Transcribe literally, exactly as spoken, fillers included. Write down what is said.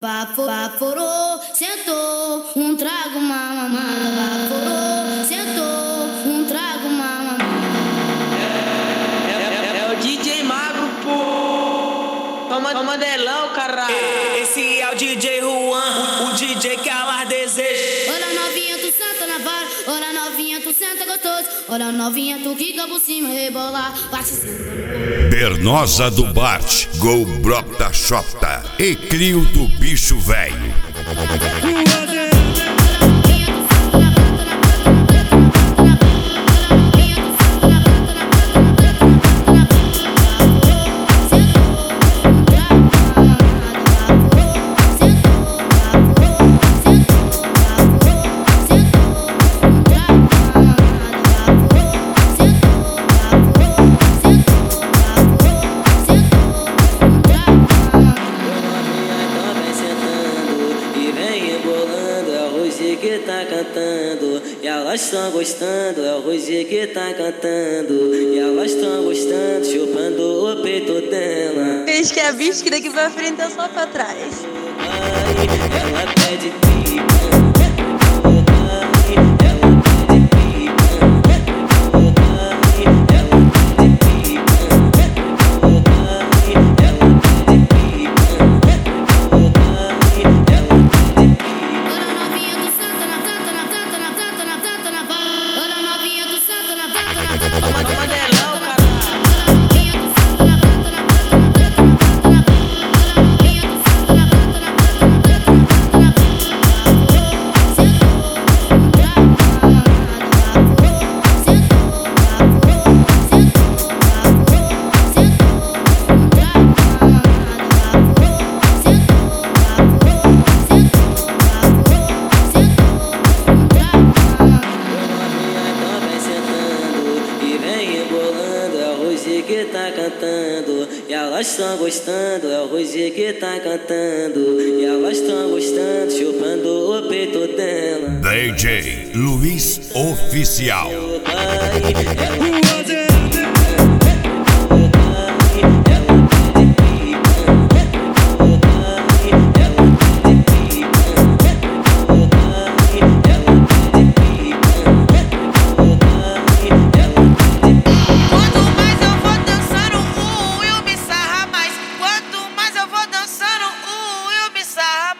Bafo, baforou, sentou, um trago, uma mamada. Baforou, sentou, um trago, uma mamada. É, é, é, é o D J Magro, pô. Toma, toma delão, caralho. Esse é o D J Juan, o, o D J que a mais deseja. Olha novinha, tu senta na vara. Olha novinha, tu senta gostoso. Olha novinha, tu quica por cima, rebolar. Bate Bernosa do Bart, Go Brota Xota e Crio do Bicho Velho. Que tá cantando, e elas estão gostando, é o Roger que tá cantando, e elas estão gostando, chupando o peito dela. Fez que é bicho que daqui pra frente é só pra trás. Ela pede pica. Que tá cantando, e elas estão gostando, é o Roger que tá cantando, e elas estão gostando, chupando o peito dela. D J Luiz Oficial. Ela